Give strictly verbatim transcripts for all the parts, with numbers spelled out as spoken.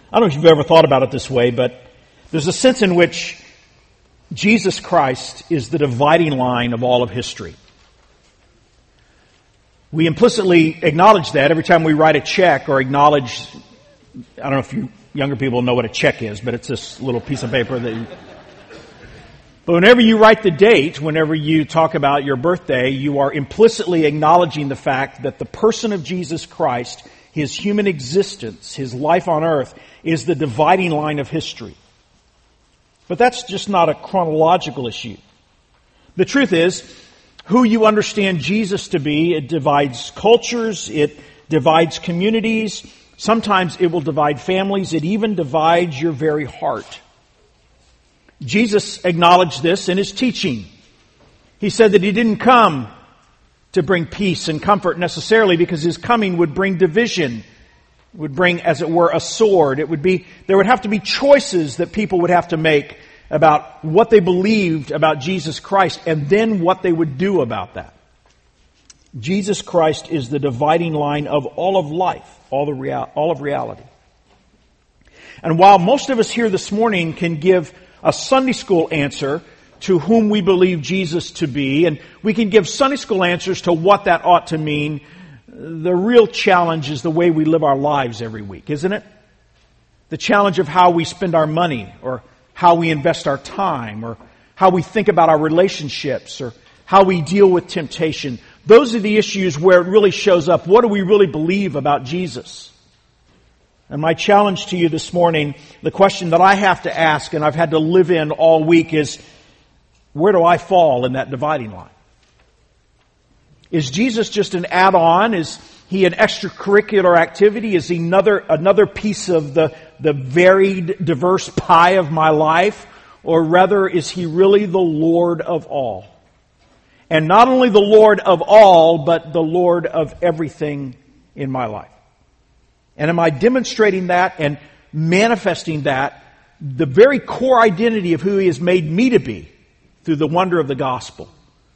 I don't know if you've ever thought about it this way, but there's a sense in which Jesus Christ is the dividing line of all of history. We implicitly acknowledge that every time we write a check or acknowledge, I don't know if you younger people know what a check is, but it's this little piece of paper that you, but whenever you write the date, whenever you talk about your birthday, you are implicitly acknowledging the fact that the person of Jesus Christ, His human existence, His life on earth, is the dividing line of history. But that's just not a chronological issue. The truth is, who you understand Jesus to be, it divides cultures, it divides communities, sometimes it will divide families, it even divides your very heart. Jesus acknowledged this in His teaching. He said that He didn't come to bring peace and comfort necessarily, because His coming would bring division, would bring, as it were, a sword. It would be, there would have to be choices that people would have to make about what they believed about Jesus Christ and then what they would do about that. Jesus Christ is the dividing line of all of life, all, the real, all of reality. And while most of us here this morning can give a Sunday school answer to whom we believe Jesus to be, and we can give Sunday school answers to what that ought to mean, the real challenge is the way we live our lives every week, isn't it? The challenge of how we spend our money, or how we invest our time, or how we think about our relationships, or how we deal with temptation. Those are the issues where it really shows up. What do we really believe about Jesus? And my challenge to you this morning, the question that I have to ask, and I've had to live in all week, is where do I fall in that dividing line? Is Jesus just an add-on? Is He an extracurricular activity? Is He another another piece of the, the varied, diverse pie of my life? Or rather, is He really the Lord of all? And not only the Lord of all, but the Lord of everything in my life. And am I demonstrating that and manifesting that, the very core identity of who He has made me to be, through the wonder of the gospel?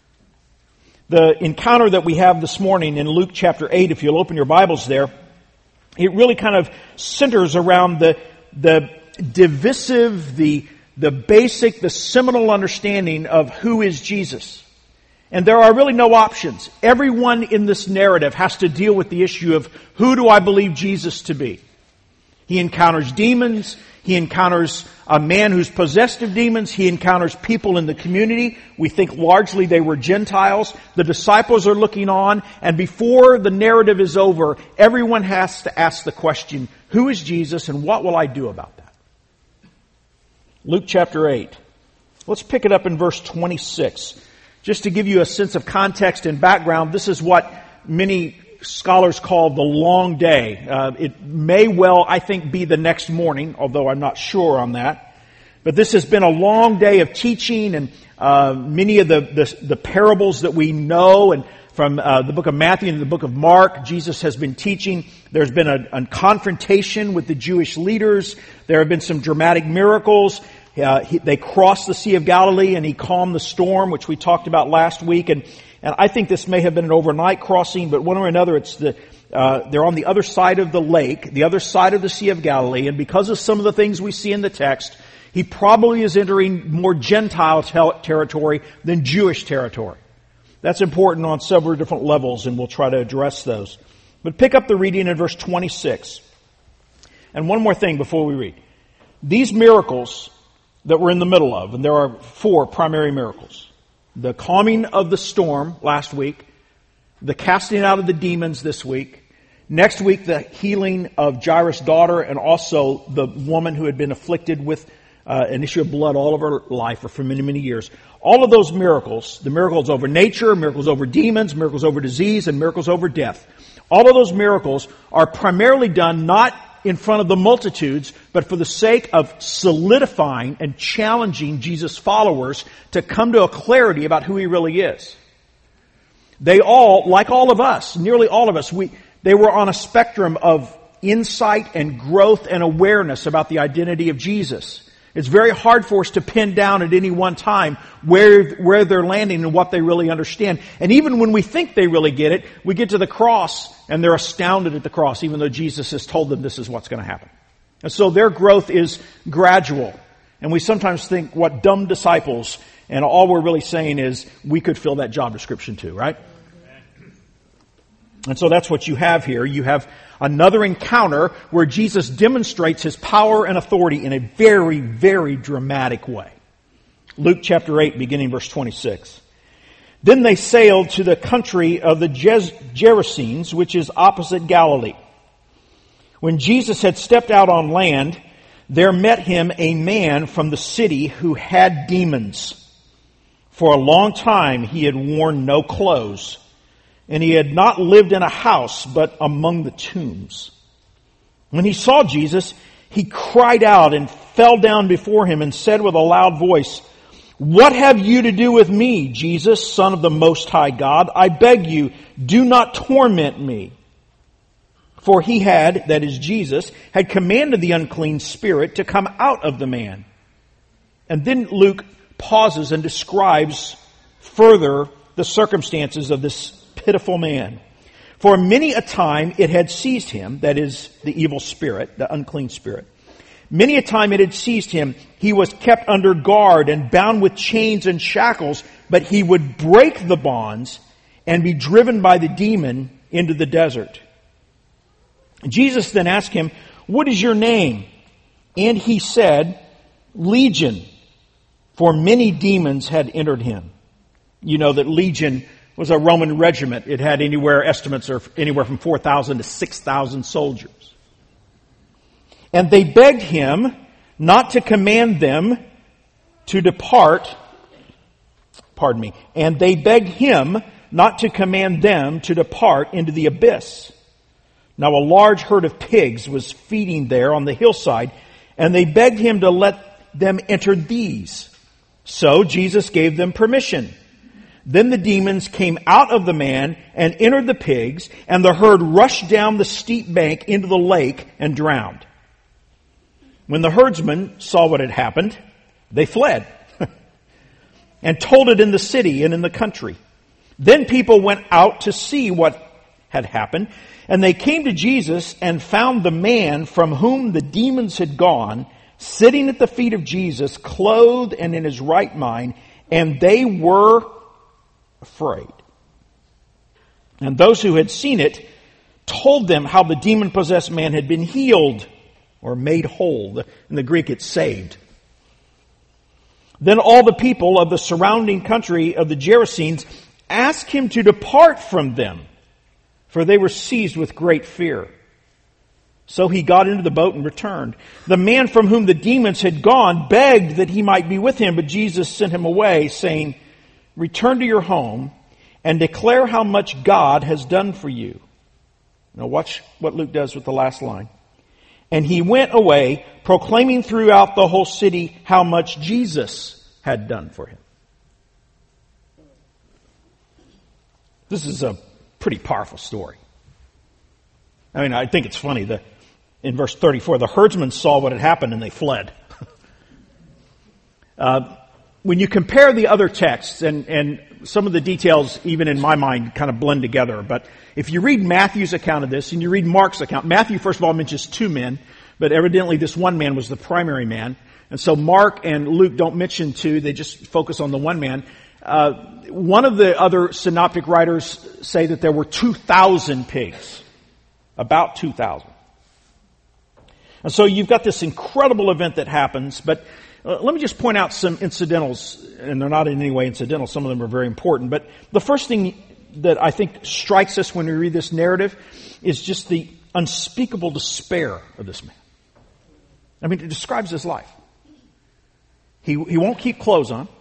The encounter that we have this morning in Luke chapter eight, if you'll open your Bibles there, it really kind of centers around the, the divisive, the, the basic, the seminal understanding of who is Jesus. And there are really no options. Everyone in this narrative has to deal with the issue of who do I believe Jesus to be? He encounters demons. He encounters a man who's possessed of demons. He encounters people in the community. We think largely they were Gentiles. The disciples are looking on. And before the narrative is over, everyone has to ask the question, who is Jesus and what will I do about that? Luke chapter eight. Let's pick it up in verse twenty-six. Just to give you a sense of context and background, this is what many scholars call the long day. Uh, it may well, I think, be the next morning, although I'm not sure on that. But this has been a long day of teaching, and uh, many of the, the, the parables that we know, and from uh, the book of Matthew and the book of Mark, Jesus has been teaching. There's been a, a confrontation with the Jewish leaders. There have been some dramatic miracles. Uh, he, they crossed the Sea of Galilee and He calmed the storm, which we talked about last week. And, and I think this may have been an overnight crossing, but one or another, it's the, uh, they're on the other side of the lake, the other side of the Sea of Galilee. And because of some of the things we see in the text, He probably is entering more Gentile ter- territory than Jewish territory. That's important on several different levels, and we'll try to address those. But pick up the reading in verse twenty-six. And one more thing before we read. These miracles that we're in the middle of, and there are four primary miracles. The calming of the storm last week, the casting out of the demons this week, next week the healing of Jairus' daughter, and also the woman who had been afflicted with uh, an issue of blood all of her life or for many, many years. All of those miracles, the miracles over nature, miracles over demons, miracles over disease, and miracles over death, all of those miracles are primarily done not in front of the multitudes, but for the sake of solidifying and challenging Jesus' followers to come to a clarity about who He really is. They all, like all of us, nearly all of us, we they were on a spectrum of insight and growth and awareness about the identity of Jesus. It's very hard for us to pin down at any one time where, where they're landing and what they really understand. And even when we think they really get it, we get to the cross and they're astounded at the cross, even though Jesus has told them this is what's going to happen. And so their growth is gradual. And we sometimes think, what dumb disciples, and all we're really saying is we could fill that job description too, right? And so that's what you have here. You have another encounter where Jesus demonstrates his power and authority in a very, very dramatic way. Luke chapter eight, beginning verse twenty-six. Then they sailed to the country of the Gerasenes, which is opposite Galilee. When Jesus had stepped out on land, there met him a man from the city who had demons. For a long time he had worn no clothes, and he had not lived in a house, but among the tombs. When he saw Jesus, he cried out and fell down before him and said with a loud voice, "What have you to do with me, Jesus, Son of the Most High God? I beg you, do not torment me." For he had, that is Jesus, had commanded the unclean spirit to come out of the man. And then Luke pauses and describes further the circumstances of this pitiful man. For many a time it had seized him, that is the evil spirit, the unclean spirit. Many a time it had seized him. He was kept under guard and bound with chains and shackles, but he would break the bonds and be driven by the demon into the desert. Jesus then asked him, "What is your name?" And he said, "Legion," for many demons had entered him. You know that Legion was a Roman regiment. It had anywhere, estimates are anywhere from four thousand to six thousand soldiers. And they begged him not to command them to depart, pardon me, and they begged him not to command them to depart into the abyss. Now a large herd of pigs was feeding there on the hillside, and they begged him to let them enter these. So Jesus gave them permission. Then the demons came out of the man and entered the pigs, and the herd rushed down the steep bank into the lake and drowned. When the herdsmen saw what had happened, they fled and told it in the city and in the country. Then people went out to see what had happened, and they came to Jesus and found the man from whom the demons had gone, sitting at the feet of Jesus, clothed and in his right mind, and they were afraid. And those who had seen it told them how the demon-possessed man had been healed, or made whole. In the Greek, it's saved. Then all the people of the surrounding country of the Gerasenes asked him to depart from them, for they were seized with great fear. So he got into the boat and returned. The man from whom the demons had gone begged that he might be with him, but Jesus sent him away, saying, "Return to your home and declare how much God has done for you." Now watch what Luke does with the last line. And he went away, proclaiming throughout the whole city how much Jesus had done for him. This is a pretty powerful story. I mean, I think it's funny that in verse thirty-four, the herdsmen saw what had happened and they fled. uh, when you compare the other texts, and, and some of the details, even in my mind, kind of blend together, but if you read Matthew's account of this and you read Mark's account, Matthew, first of all, mentions two men, but evidently this one man was the primary man. And so Mark and Luke don't mention two, they just focus on the one man. Uh, one of the other synoptic writers say that there were two thousand pigs. About two thousand. And so you've got this incredible event that happens, but uh, let me just point out some incidentals, and they're not in any way incidental, some of them are very important. But the first thing that I think strikes us when we read this narrative is just the unspeakable despair of this man. I mean, it describes his life. He, he won't keep clothes on.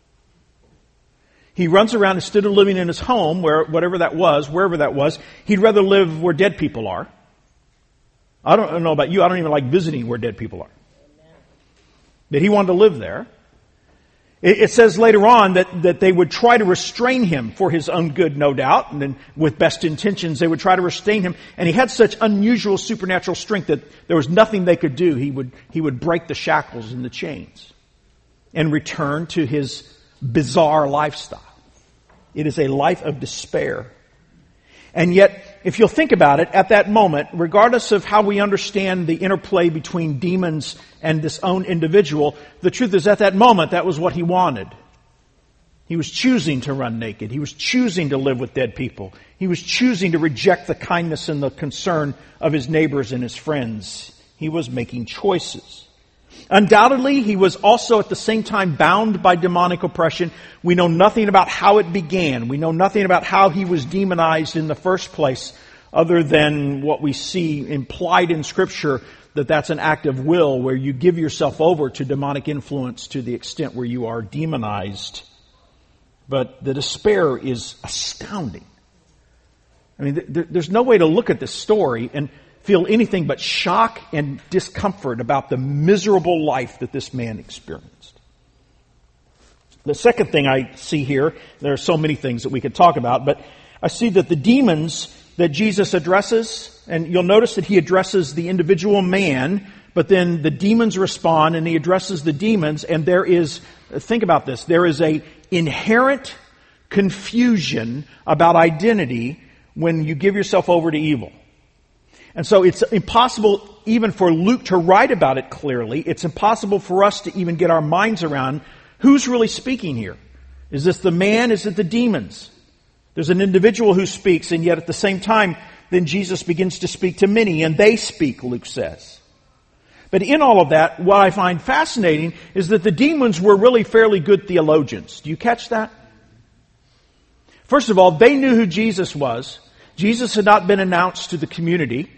He runs around instead of living in his home, where whatever that was, wherever that was, he'd rather live where dead people are. I don't know about you, I don't even like visiting where dead people are. But he wanted to live there. It, it says later on that, that they would try to restrain him for his own good, no doubt, and then with best intentions they would try to restrain him. And he had such unusual supernatural strength that there was nothing they could do. He would, he would break the shackles and the chains and return to his bizarre lifestyle. It is a life of despair. And yet, if you'll think about it, at that moment, regardless of how we understand the interplay between demons and this own individual, the truth is at that moment, that was what he wanted. He was choosing to run naked. He was choosing to live with dead people. He was choosing to reject the kindness and the concern of his neighbors and his friends. He was making choices. Undoubtedly, he was also at the same time bound by demonic oppression. We know nothing about how it began. We know nothing about how he was demonized in the first place, other than what we see implied in Scripture, that that's an act of will where you give yourself over to demonic influence to the extent where you are demonized. But the despair is astounding. I mean, th- there's no way to look at this story and feel anything but shock and discomfort about the miserable life that this man experienced. The second thing I see here, there are so many things that we could talk about, but I see that the demons that Jesus addresses, and you'll notice that he addresses the individual man, but then the demons respond and he addresses the demons, and there is, think about this, there is a inherent confusion about identity when you give yourself over to evil. And so it's impossible even for Luke to write about it clearly. It's impossible for us to even get our minds around who's really speaking here. Is this the man? Is it the demons? There's an individual who speaks, and yet at the same time, then Jesus begins to speak to many, and they speak, Luke says. But in all of that, what I find fascinating is that the demons were really fairly good theologians. Do you catch that? First of all, they knew who Jesus was. Jesus had not been announced to the community.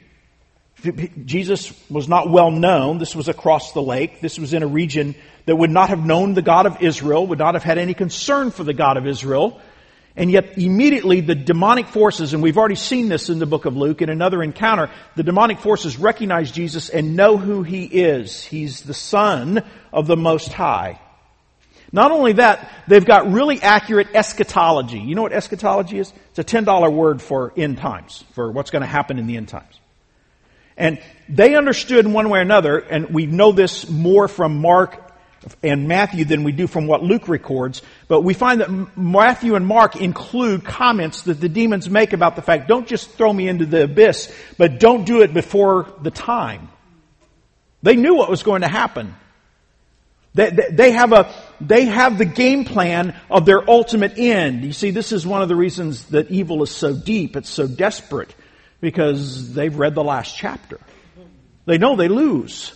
Jesus was not well known. This was across the lake. This was in a region that would not have known the God of Israel, would not have had any concern for the God of Israel. And yet immediately the demonic forces, and we've already seen this in the book of Luke in another encounter, the demonic forces recognize Jesus and know who he is. He's the Son of the Most High. Not only that, they've got really accurate eschatology. You know what eschatology is? It's a ten dollar word for end times, for what's going to happen in the end times. And they understood in one way or another, and we know this more from Mark and Matthew than we do from what Luke records, but we find that Matthew and Mark include comments that the demons make about the fact, don't just throw me into the abyss, but don't do it before the time. They knew what was going to happen. They, they, they have a, they have the game plan of their ultimate end. You see, this is one of the reasons that evil is so deep, it's so desperate, because they've read the last chapter. They know they lose.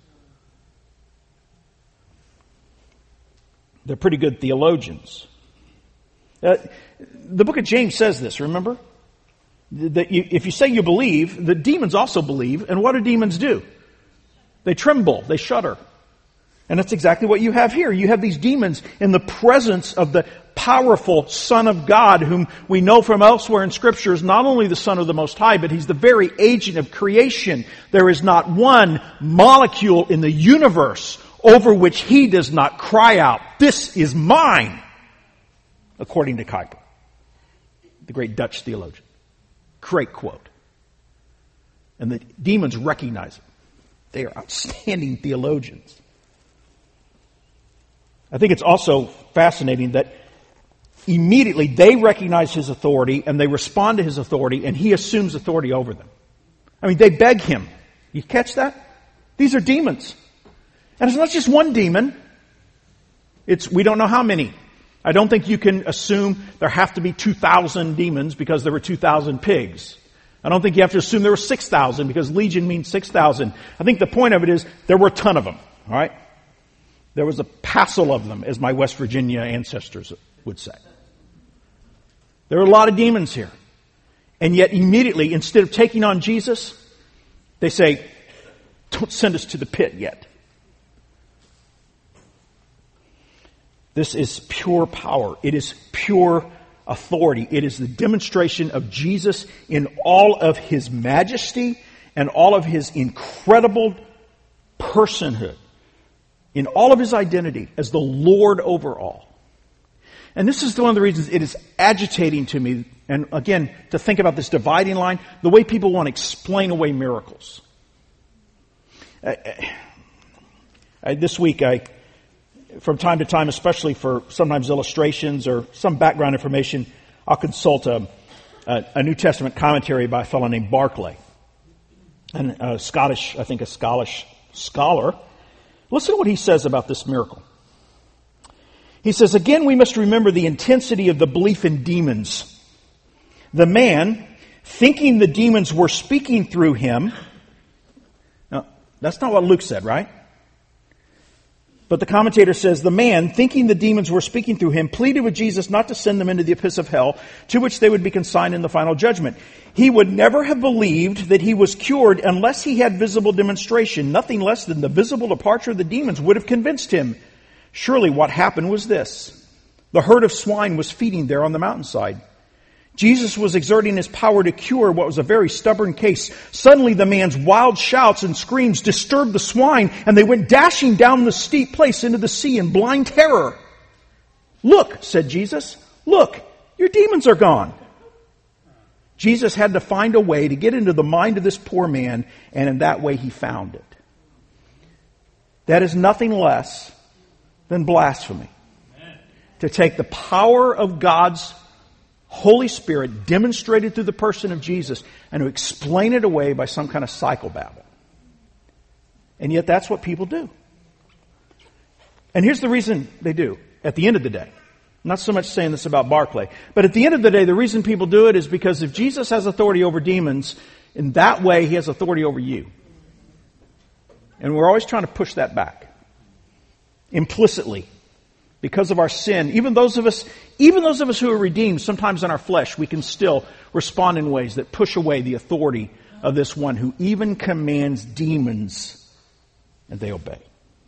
They're pretty good theologians. Uh, the book of James says this, remember? That you, if you say you believe, the demons also believe. And what do demons do? They tremble. They shudder. And that's exactly what you have here. You have these demons in the presence of the powerful Son of God, whom we know from elsewhere in Scripture is not only the Son of the Most High, but He's the very agent of creation. There is not one molecule in the universe over which He does not cry out, "This is mine," according to Kuyper, the great Dutch theologian. Great quote. And the demons recognize it. They are outstanding theologians. I think it's also fascinating that immediately they recognize His authority and they respond to His authority, and He assumes authority over them. I mean, they beg Him. You catch that? These are demons. And it's not just one demon. It's, we don't know how many. I don't think you can assume there have to be two thousand demons because there were two thousand pigs. I don't think you have to assume there were six thousand because legion means six thousand. I think the point of it is there were a ton of them. All right? There was a passel of them, as my West Virginia ancestors would say. There were a lot of demons here. And yet immediately, instead of taking on Jesus, they say, "Don't send us to the pit yet." This is pure power. It is pure authority. It is the demonstration of Jesus in all of His majesty and all of His incredible personhood, in all of His identity as the Lord over all. And this is one of the reasons it is agitating to me, and again, to think about this dividing line, the way people want to explain away miracles. I, I, this week, I, from time to time, especially for sometimes illustrations or some background information, I'll consult a, a, a New Testament commentary by a fellow named Barclay, and a Scottish, I think a Scottish scholar. Listen to what he says about this miracle. He says, again, we must remember the intensity of the belief in demons. The man, thinking the demons were speaking through him. Now, that's not what Luke said, right? But the commentator says, the man, thinking the demons were speaking through him, pleaded with Jesus not to send them into the abyss of hell, to which they would be consigned in the final judgment. He would never have believed that he was cured unless he had visible demonstration. Nothing less than the visible departure of the demons would have convinced him. Surely what happened was this. The herd of swine was feeding there on the mountainside. Jesus was exerting his power to cure what was a very stubborn case. Suddenly the man's wild shouts and screams disturbed the swine, and they went dashing down the steep place into the sea in blind terror. Look, said Jesus, look, your demons are gone. Jesus had to find a way to get into the mind of this poor man, and in that way he found it. That is nothing less than blasphemy. To take the power of God's Holy Spirit demonstrated through the person of Jesus and to explain it away by some kind of psychobabble. And yet that's what people do. And here's the reason they do at the end of the day. I'm not so much saying this about Barclay, but at the end of the day, the reason people do it is because if Jesus has authority over demons, in that way he has authority over you. And we're always trying to push that back. Implicitly. Because of our sin, even those of us, even those of us who are redeemed, sometimes in our flesh, we can still respond in ways that push away the authority of this one who even commands demons, and they obey.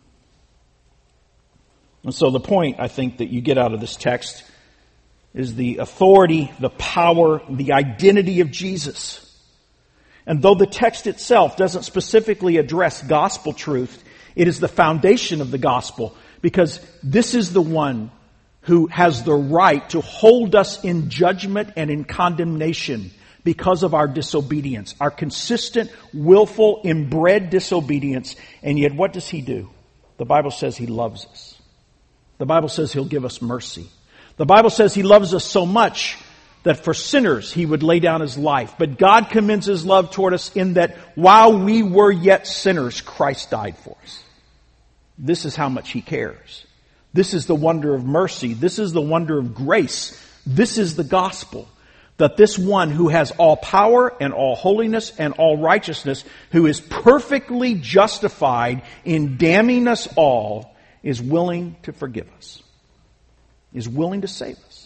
And so the point, I think, that you get out of this text is the authority, the power, the identity of Jesus. And though the text itself doesn't specifically address gospel truth, it is the foundation of the gospel. Because this is the one who has the right to hold us in judgment and in condemnation because of our disobedience, our consistent, willful, inbred disobedience. And yet what does he do? The Bible says he loves us. The Bible says he'll give us mercy. The Bible says he loves us so much that for sinners he would lay down his life. But God commends his love toward us in that while we were yet sinners, Christ died for us. This is how much he cares. This is the wonder of mercy. This is the wonder of grace. This is the gospel. That this one who has all power and all holiness and all righteousness, who is perfectly justified in damning us all, is willing to forgive us. Is willing to save us.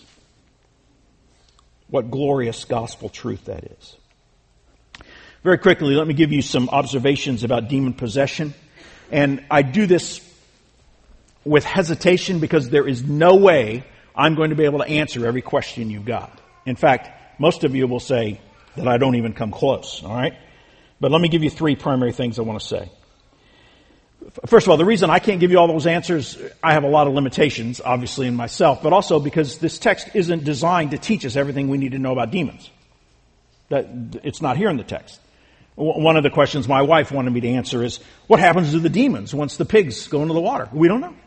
What glorious gospel truth that is. Very quickly, let me give you some observations about demon possession. And I do this with hesitation because there is no way I'm going to be able to answer every question you've got. In fact, most of you will say that I don't even come close, all right? But let me give you three primary things I want to say. First of all, the reason I can't give you all those answers, I have a lot of limitations, obviously, in myself, but also because this text isn't designed to teach us everything we need to know about demons. That it's not here in the text. One of the questions my wife wanted me to answer is, what happens to the demons once the pigs go into the water? We don't know.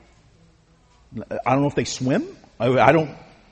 I don't know if they swim. I don't,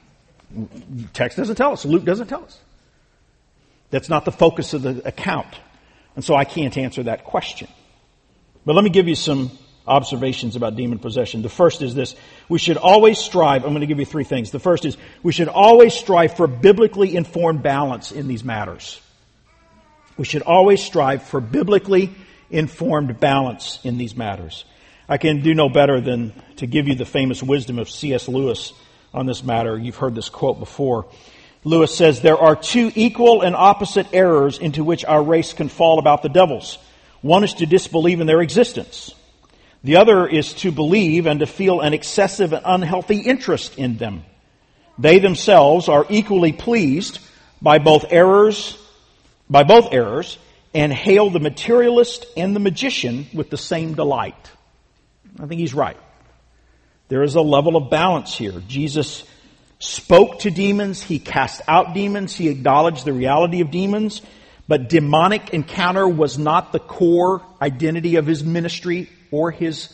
text doesn't tell us. Luke doesn't tell us. That's not the focus of the account. And so I can't answer that question. But let me give you some observations about demon possession. The first is this. We should always strive. I'm going to give you three things. The first is we should always strive for biblically informed balance in these matters. We should always strive for biblically informed balance in these matters. I can do no better than to give you the famous wisdom of C S Lewis on this matter. You've heard this quote before. Lewis says, there are two equal and opposite errors into which our race can fall about the devils. One is to disbelieve in their existence. The other is to believe and to feel an excessive and unhealthy interest in them. They themselves are equally pleased by both errors by both errors, and hail the materialist and the magician with the same delight. I think he's right. There is a level of balance here. Jesus spoke to demons. He cast out demons. He acknowledged the reality of demons. But demonic encounter was not the core identity of his ministry or his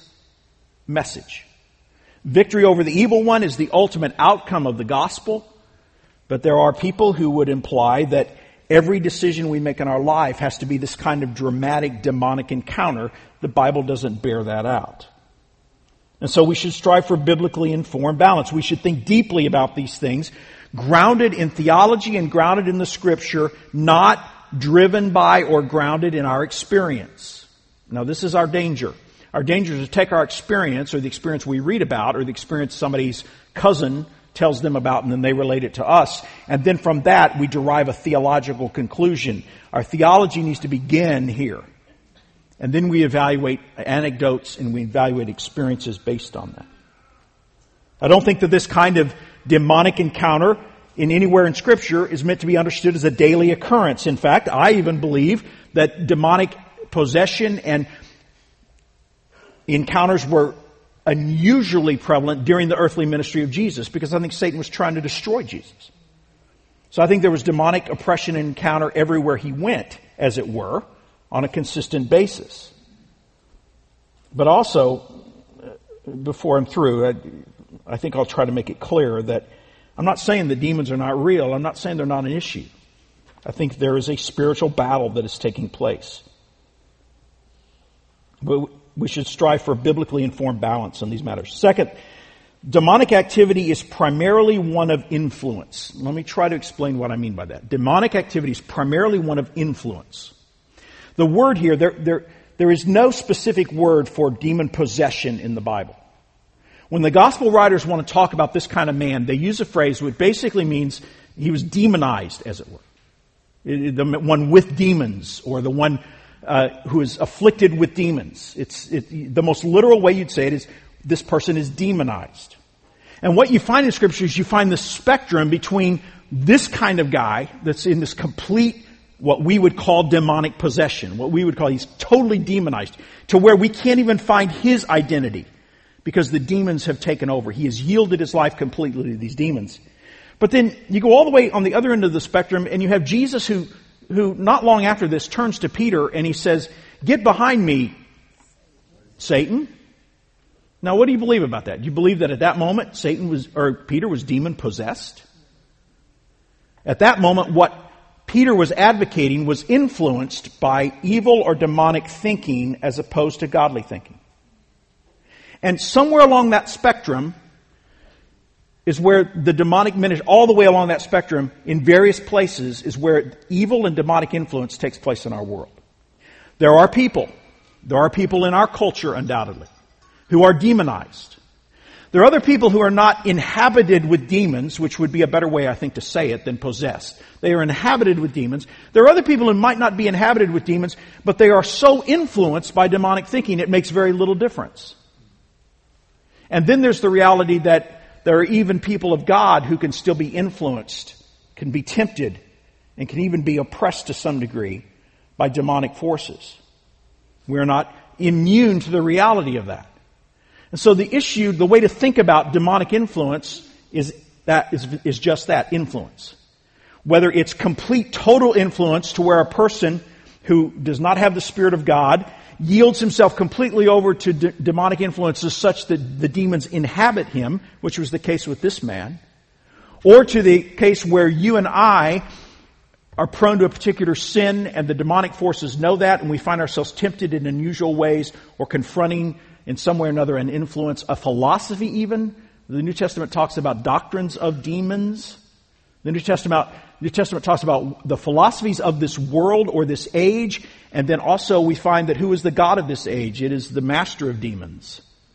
message. Victory over the evil one is the ultimate outcome of the gospel. But there are people who would imply that every decision we make in our life has to be this kind of dramatic demonic encounter. The Bible doesn't bear that out. And so we should strive for biblically informed balance. We should think deeply about these things, grounded in theology and grounded in the Scripture, not driven by or grounded in our experience. Now, this is our danger. Our danger is to take our experience, or the experience we read about, or the experience somebody's cousin tells them about, and then they relate it to us. And then from that, we derive a theological conclusion. Our theology needs to begin here. And then we evaluate anecdotes and we evaluate experiences based on that. I don't think that this kind of demonic encounter in anywhere in Scripture is meant to be understood as a daily occurrence. In fact, I even believe that demonic possession and encounters were unusually prevalent during the earthly ministry of Jesus, because I think Satan was trying to destroy Jesus. So I think there was demonic oppression and encounter everywhere he went, as it were, on a consistent basis. But also, before I'm through, I, I think I'll try to make it clear that I'm not saying the demons are not real. I'm not saying they're not an issue. I think there is a spiritual battle that is taking place. But we should strive for biblically informed balance on these matters. Second, demonic activity is primarily one of influence. Let me try to explain what I mean by that. Demonic activity is primarily one of influence. The word here, there, there, there is no specific word for demon possession in the Bible. When the gospel writers want to talk about this kind of man, they use a phrase which basically means he was demonized, as it were. The one with demons, or the one uh, who is afflicted with demons. It's it, the most literal way you'd say it is this person is demonized. And what you find in Scripture is you find the spectrum between this kind of guy that's in this complete, what we would call demonic possession, what we would call he's totally demonized, to where we can't even find his identity because the demons have taken over. He has yielded his life completely to these demons. But then you go all the way on the other end of the spectrum, and you have Jesus who, who not long after this turns to Peter and he says, "Get behind me, Satan." Now, what do you believe about that? Do you believe that at that moment Satan was, or Peter was demon possessed? At that moment, what Peter was advocating was influenced by evil or demonic thinking as opposed to godly thinking. And somewhere along that spectrum is where the demonic ministry, all the way along that spectrum, in various places, is where evil and demonic influence takes place in our world. There are people, there are people in our culture, undoubtedly, who are demonized. There are other people who are not inhabited with demons, which would be a better way, I think, to say it than possessed. They are inhabited with demons. There are other people who might not be inhabited with demons, but they are so influenced by demonic thinking it makes very little difference. And then there's the reality that there are even people of God who can still be influenced, can be tempted, and can even be oppressed to some degree by demonic forces. We're not immune to the reality of that. And so the issue, the way to think about demonic influence is that is, is just that, influence. Whether it's complete, total influence to where a person who does not have the Spirit of God yields himself completely over to de- demonic influences such that the demons inhabit him, which was the case with this man, or to the case where you and I are prone to a particular sin and the demonic forces know that, and we find ourselves tempted in unusual ways or confronting in some way or another an influence, a philosophy even. The New Testament talks about doctrines of demons. The New Testament, New Testament talks about the philosophies of this world or this age, and then also we find that who is the god of this age? It is the master of demons.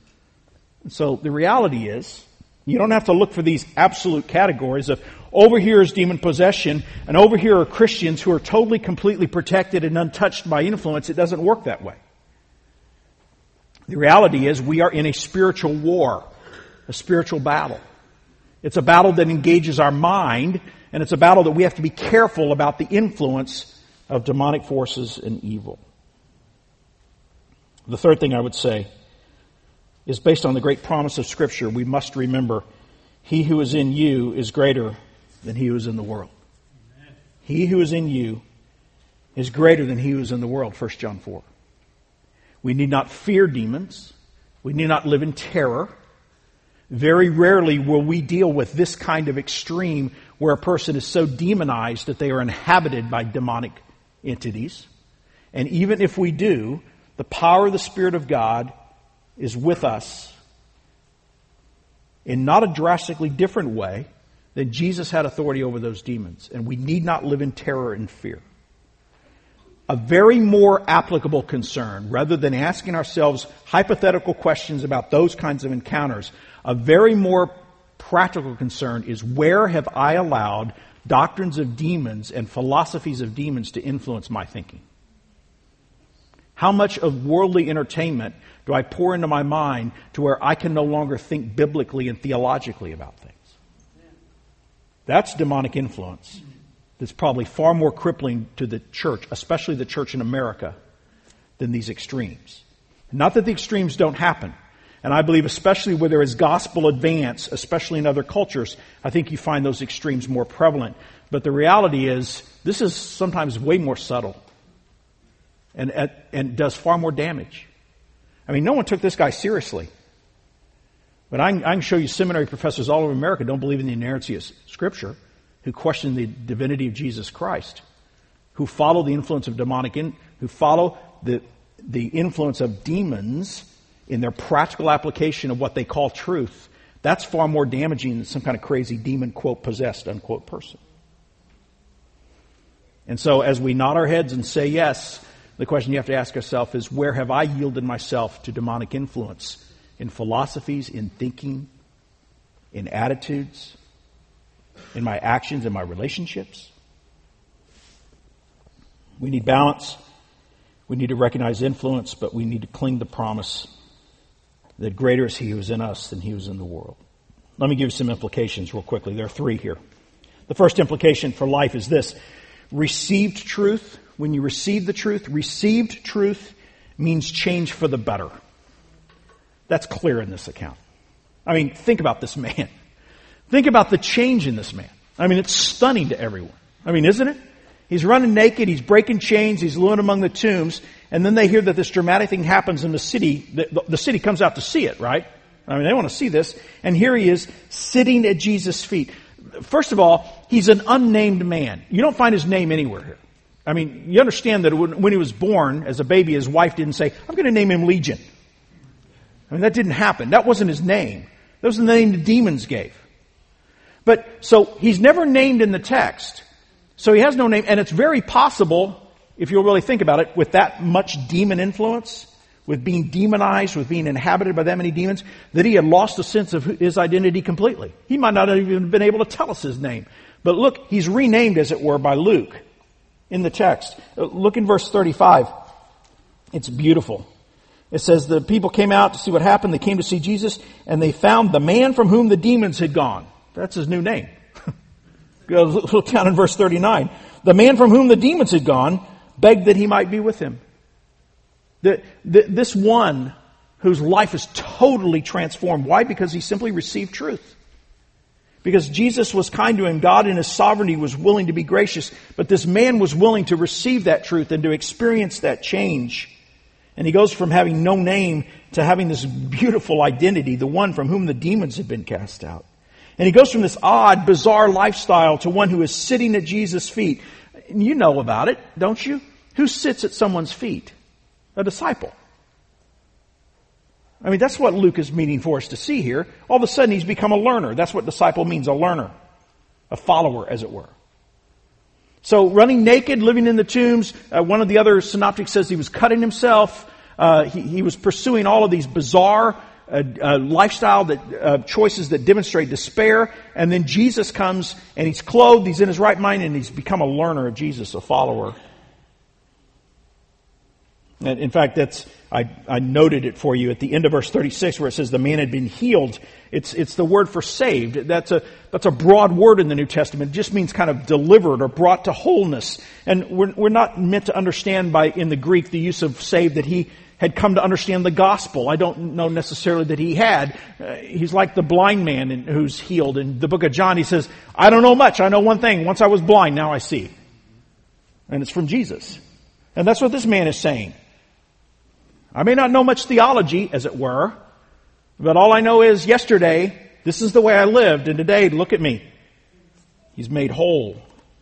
So the reality is, you don't have to look for these absolute categories of over here is demon possession and over here are Christians who are totally, completely protected and untouched by influence. It doesn't work that way. The reality is we are in a spiritual war, a spiritual battle. It's a battle that engages our mind, and it's a battle that we have to be careful about the influence of demonic forces and evil. The third thing I would say is based on the great promise of Scripture. We must remember, he who is in you is greater than he who is in the world. Amen. He who is in you is greater than he who is in the world, First John four. We need not fear demons. We need not live in terror. Very rarely will we deal with this kind of extreme where a person is so demonized that they are inhabited by demonic entities. And even if we do, the power of the Spirit of God is with us in not a drastically different way than Jesus had authority over those demons. And we need not live in terror and fear. A very more applicable concern, rather than asking ourselves hypothetical questions about those kinds of encounters, a very more practical concern is, where have I allowed doctrines of demons and philosophies of demons to influence my thinking? How much of worldly entertainment do I pour into my mind to where I can no longer think biblically and theologically about things? That's demonic influence. That's probably far more crippling to the church, especially the church in America, than these extremes. Not that the extremes don't happen. And I believe especially where there is gospel advance, especially in other cultures, I think you find those extremes more prevalent. But the reality is, this is sometimes way more subtle and, and does far more damage. I mean, no one took this guy seriously. But I can, I can show you seminary professors all over America don't believe in the inerrancy of Scripture, who question the divinity of Jesus Christ, who follow the influence of demonic, in, who follow the the influence of demons in their practical application of what they call truth. That's far more damaging than some kind of crazy demon, quote, possessed, unquote, person. And so as we nod our heads and say yes, the question you have to ask yourself is, where have I yielded myself to demonic influence? In philosophies, in thinking, in attitudes, in my actions, in my relationships? We need balance. We need to recognize influence, but we need to cling to the promise that greater is He who is in us than he who is in the world. Let me give you some implications real quickly. There are three here. The first implication for life is this. Received truth, when you receive the truth, received truth means change for the better. That's clear in this account. I mean, think about this man. Think about the change in this man. I mean, it's stunning to everyone. I mean, isn't it? He's running naked, he's breaking chains, he's living among the tombs, and then they hear that this dramatic thing happens in the city. The, the city comes out to see it, right? I mean, they want to see this. And here he is, sitting at Jesus' feet. First of all, he's an unnamed man. You don't find his name anywhere here. I mean, you understand that when he was born as a baby, his wife didn't say, I'm going to name him Legion. I mean, that didn't happen. That wasn't his name. That was the name the demons gave. But, so, he's never named in the text. So he has no name, and it's very possible, if you'll really think about it, with that much demon influence, with being demonized, with being inhabited by that many demons, that he had lost a sense of his identity completely. He might not have even been able to tell us his name. But look, he's renamed, as it were, by Luke in the text. Look in verse thirty-five. It's beautiful. It says, the people came out to see what happened. They came to see Jesus, and they found the man from whom the demons had gone. That's his new name. Look down in verse thirty-nine. The man from whom the demons had gone begged that he might be with him. The, the, this one whose life is totally transformed. Why? Because he simply received truth. Because Jesus was kind to him. God in His sovereignty was willing to be gracious. But this man was willing to receive that truth and to experience that change. And he goes from having no name to having this beautiful identity, the one from whom the demons had been cast out. And he goes from this odd, bizarre lifestyle to one who is sitting at Jesus' feet. And you know about it, don't you? Who sits at someone's feet? A disciple. I mean, that's what Luke is meaning for us to see here. All of a sudden, he's become a learner. That's what disciple means, a learner. A follower, as it were. So, running naked, living in the tombs. Uh, one of the other synoptics says he was cutting himself. Uh, he, he was pursuing all of these bizarre uh, uh, lifestyle that uh, choices that demonstrate despair. And then Jesus comes, and he's clothed, he's in his right mind, and he's become a learner of Jesus, a follower. And in fact, that's I, I noted it for you at the end of verse thirty-six, where it says the man had been healed. It's it's the word for saved. That's a that's a broad word in the New Testament. It just means kind of delivered or brought to wholeness. And we're we're not meant to understand by in the Greek the use of saved that he had come to understand the gospel. I don't know necessarily that he had. Uh, he's like the blind man in, who's healed. In the book of John, he says, "I don't know much. I know one thing. Once I was blind, now I see." And it's from Jesus. And that's what this man is saying. I may not know much theology, as it were, But all I know is yesterday, this is the way I lived, and today, look at me. He's made whole.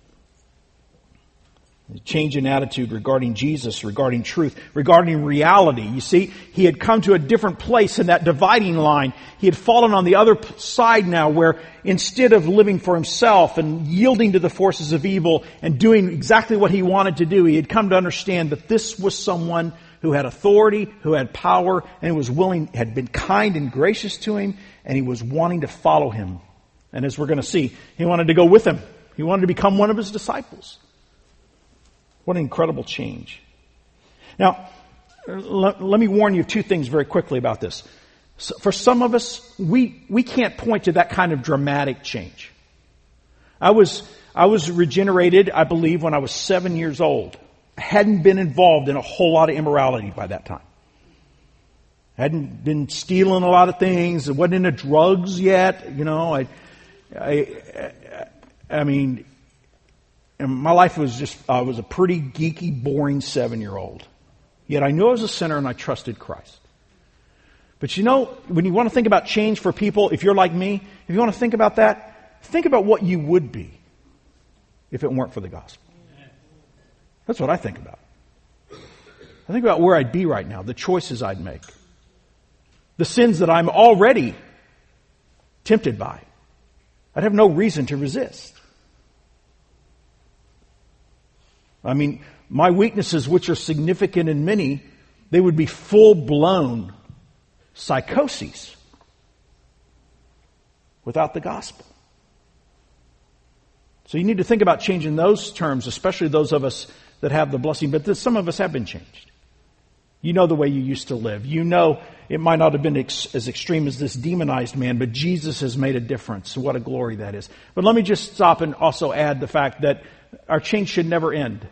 A change in attitude regarding Jesus, regarding truth, regarding reality. You see, he had come to a different place in that dividing line. He had fallen on the other side now, where instead of living for himself and yielding to the forces of evil and doing exactly what he wanted to do, he had come to understand that this was someone who had authority, who had power, and was willing, had been kind and gracious to him, and he was wanting to follow him. And as we're going to see, he wanted to go with him. He wanted to become one of his disciples. What an incredible change. Now, let, let me warn you of two things very quickly about this. So for some of us, we, we can't point to that kind of dramatic change. I was, I was regenerated, I believe, when I was seven years old. I hadn't been involved in a whole lot of immorality by that time. I hadn't been stealing a lot of things. It wasn't into drugs yet. You know, I, I, I mean, and my life was just, I was a pretty geeky, boring seven-year-old. Yet I knew I was a sinner and I trusted Christ. But you know, when you want to think about change for people, if you're like me, if you want to think about that, think about what you would be if it weren't for the gospel. That's what I think about. I think about where I'd be right now, the choices I'd make, the sins that I'm already tempted by. I'd have no reason to resist. I mean, my weaknesses, which are significant in many, they would be full-blown psychoses without the gospel. So you need to think about changing those terms, especially those of us that have the blessing. But some of us have been changed. You know the way you used to live. You know it might not have been ex- as extreme as this demonized man, but Jesus has made a difference. What a glory that is. But let me just stop and also add the fact that our change should never end.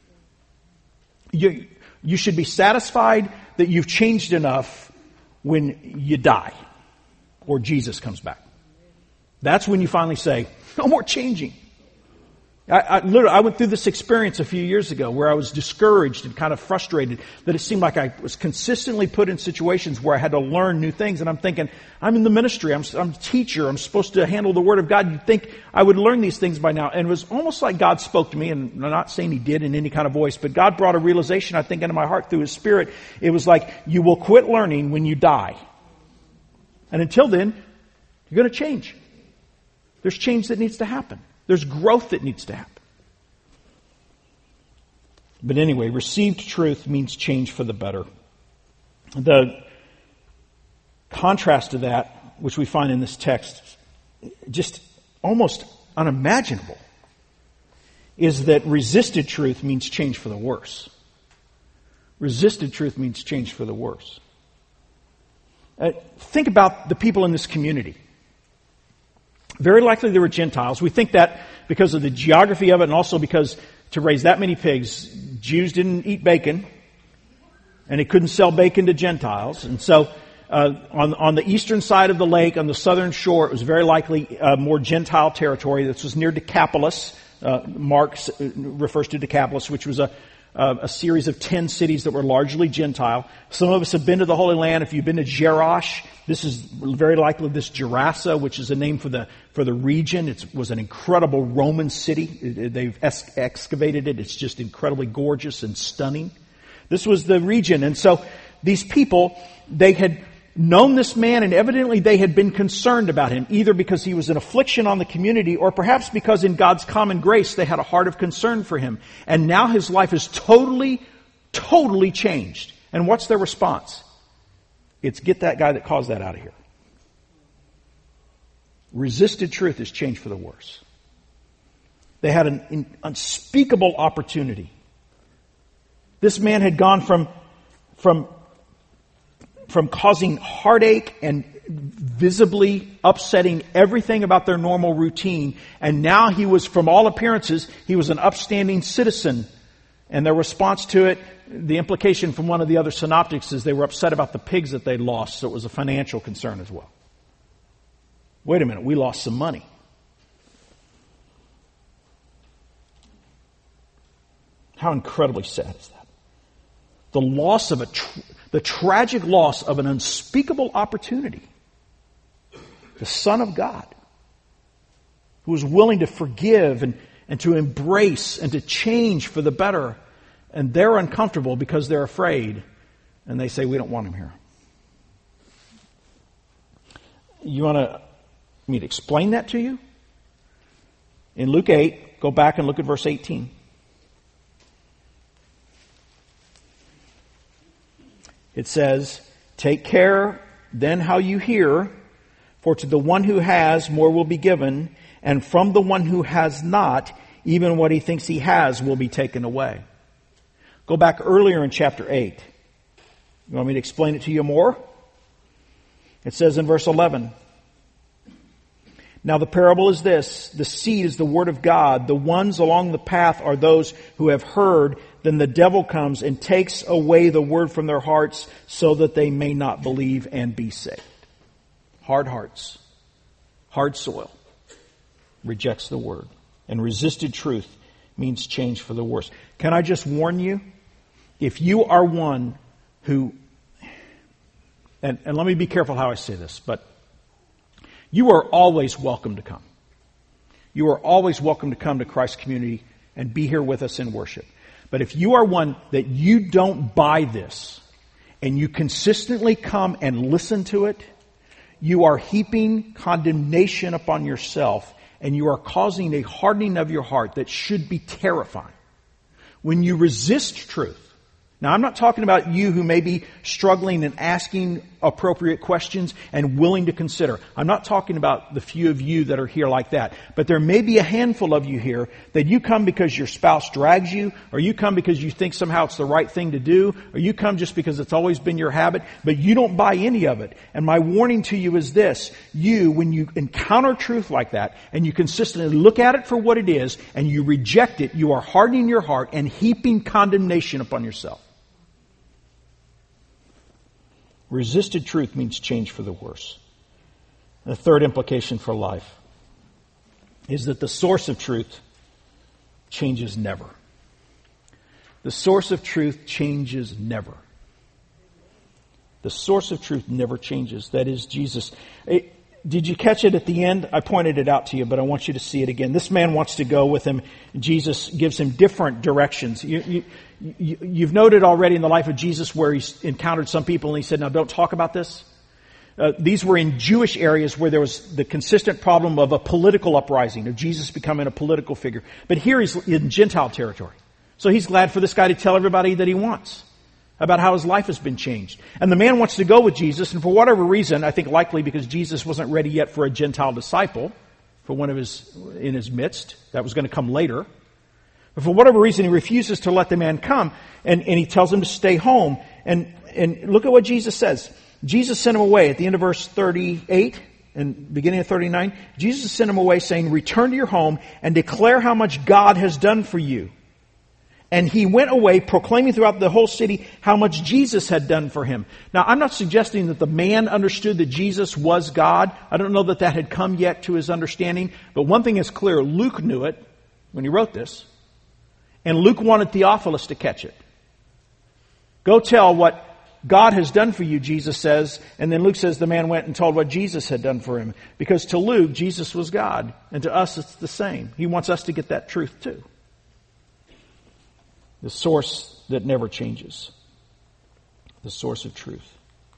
You, you should be satisfied that you've changed enough when you die or Jesus comes back. That's when you finally say, no more changing. I, I literally, I went through this experience a few years ago where I was discouraged and kind of frustrated that it seemed like I was consistently put in situations where I had to learn new things. And I'm thinking, I'm in the ministry. I'm, I'm a teacher. I'm supposed to handle the Word of God. You'd think I would learn these things by now. And it was almost like God spoke to me, and I'm not saying He did in any kind of voice, but God brought a realization, I think, into my heart through His Spirit. It was like, you will quit learning when you die. And until then, you're going to change. There's change that needs to happen. There's growth that needs to happen. But anyway, received truth means change for the better. The contrast to that, which we find in this text, just almost unimaginable, is that resisted truth means change for the worse. Resisted truth means change for the worse. Uh, think about the people in this community. Very likely they were Gentiles. We think that because of the geography of it, and also because to raise that many pigs, Jews didn't eat bacon, and they couldn't sell bacon to Gentiles. And so uh, on, on the eastern side of the lake, on the southern shore, it was very likely uh, more Gentile territory. This was near Decapolis. Uh, Mark refers to Decapolis, which was a Uh, a series of ten cities that were largely Gentile. Some of us have been to the Holy Land. If you've been to Jerash, this is very likely this Gerasa, which is a name for the for the region. It was an incredible Roman city. It, it, they've ex- excavated it. It's just incredibly gorgeous and stunning. This was the region. And so these people, they had known this man, and evidently they had been concerned about him, either because he was an affliction on the community, or perhaps because in God's common grace they had a heart of concern for him. And now his life is totally, totally changed. And what's their response? It's get that guy that caused that out of here. Resisted truth is changed for the worse. They had an unspeakable opportunity. This man had gone from, from from causing heartache and visibly upsetting everything about their normal routine. And now he was, from all appearances, he was an upstanding citizen. And their response to it, the implication from one of the other synoptics is they were upset about the pigs that they'd lost, so it was a financial concern as well. Wait a minute, we lost some money. How incredibly sad is that? The loss of a... Tr- The tragic loss of an unspeakable opportunity. the Son of God, who was willing to forgive and, and to embrace and to change for the better. And they're uncomfortable because they're afraid. And they say, we don't want him here. You want to, me to explain that to you? In Luke eight, go back and look at verse eighteen. It says, take care then how you hear, for to the one who has, more will be given, and from the one who has not, even what he thinks he has will be taken away. Go back earlier in chapter eight. You want me to explain it to you more? It says in verse eleven, now the parable is this, the seed is the word of God. The ones along the path are those who have heard. Then the devil comes and takes away the word from their hearts so that they may not believe and be saved. Hard hearts, hard soil, rejects the word. And resisted truth means change for the worse. Can I just warn you? If you are one who, and, and let me be careful how I say this, but you are always welcome to come. You are always welcome to come to Christ Community and be here with us in worship. But if you are one that you don't buy this and you consistently come and listen to it, you are heaping condemnation upon yourself and you are causing a hardening of your heart that should be terrifying. When you resist truth, now I'm not talking about you who may be struggling and asking appropriate questions and willing to consider. I'm not talking about the few of you that are here like that. But there may be a handful of you here that you come because your spouse drags you, or you come because you think somehow it's the right thing to do, or you come just because it's always been your habit, but you don't buy any of it. And my warning to you is this: you, when you encounter truth like that, and you consistently look at it for what it is, and you reject it, you are hardening your heart and heaping condemnation upon yourself. Resisted truth means change for the worse. The third implication for life is that the source of truth changes never. The source of truth changes never. The source of truth never changes. That is Jesus. It, did you catch it at the end? I pointed it out to you, but I want you to see it again. This man wants to go with him. Jesus gives him different directions. You, you, you, you've noted already in the life of Jesus where he's encountered some people and he said, now don't talk about this. Uh, these were in Jewish areas where there was the consistent problem of a political uprising, of Jesus becoming a political figure. But here he's in Gentile territory. So he's glad for this guy to tell everybody that he wants about how his life has been changed. And the man wants to go with Jesus, and for whatever reason, I think likely because Jesus wasn't ready yet for a Gentile disciple, for one of his, in his midst, that was going to come later. But for whatever reason, he refuses to let the man come, and, and he tells him to stay home. And, and look at what Jesus says. Jesus sent him away at the end of verse thirty-eight and beginning of thirty-nine. Jesus sent him away saying, return to your home and declare how much God has done for you. And he went away proclaiming throughout the whole city how much Jesus had done for him. Now, I'm not suggesting that the man understood that Jesus was God. I don't know that that had come yet to his understanding. But one thing is clear. Luke knew it when he wrote this. And Luke wanted Theophilus to catch it. Go tell what God has done for you, Jesus says. And then Luke says the man went and told what Jesus had done for him. Because to Luke, Jesus was God. And to us, it's the same. He wants us to get that truth too. The source that never changes. The source of truth.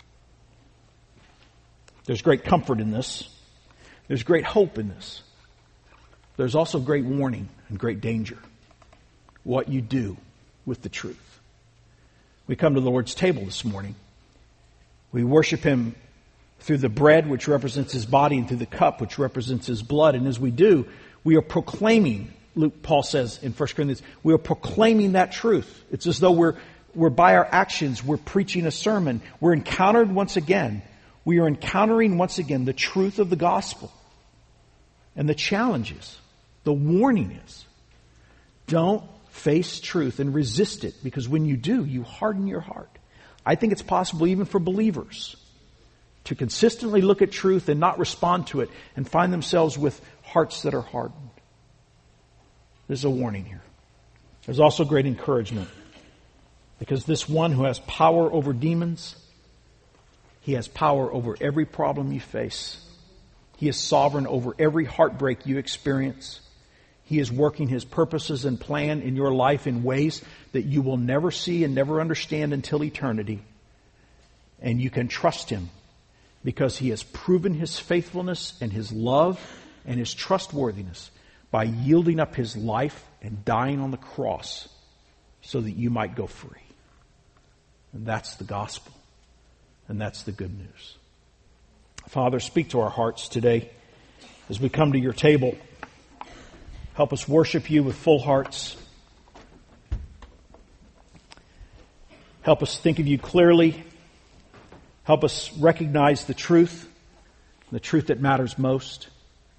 There's great comfort in this. There's great hope in this. There's also great warning and great danger. What you do with the truth. We come to the Lord's table this morning. We worship Him through the bread, which represents His body, and through the cup, which represents His blood. And as we do, we are proclaiming, Luke, Paul says in First Corinthians, we are proclaiming that truth. It's as though we're, we're by our actions, we're preaching a sermon. We're encountered once again. We are encountering once again the truth of the gospel. And the challenge is, the warning is, don't face truth and resist it, because when you do, you harden your heart. I think it's possible even for believers to consistently look at truth and not respond to it and find themselves with hearts that are hardened. There's a warning here. There's also great encouragement, because this one who has power over demons, he has power over every problem you face. He is sovereign over every heartbreak you experience. He is working His purposes and plan in your life in ways that you will never see and never understand until eternity. And you can trust Him because He has proven His faithfulness and His love and His trustworthiness by yielding up His life and dying on the cross so that you might go free. And that's the gospel. And that's the good news. Father, speak to our hearts today as we come to your table. Help us worship you with full hearts. Help us think of you clearly. Help us recognize the truth, the truth that matters most.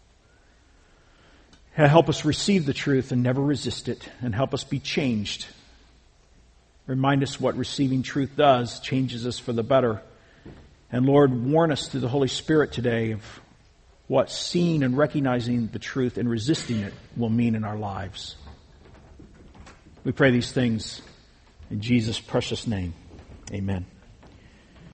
Help us receive the truth and never resist it, and help us be changed. Remind us what receiving truth does, changes us for the better. And Lord, warn us through the Holy Spirit today of what seeing and recognizing the truth and resisting it will mean in our lives. We pray these things in Jesus' precious name. Amen.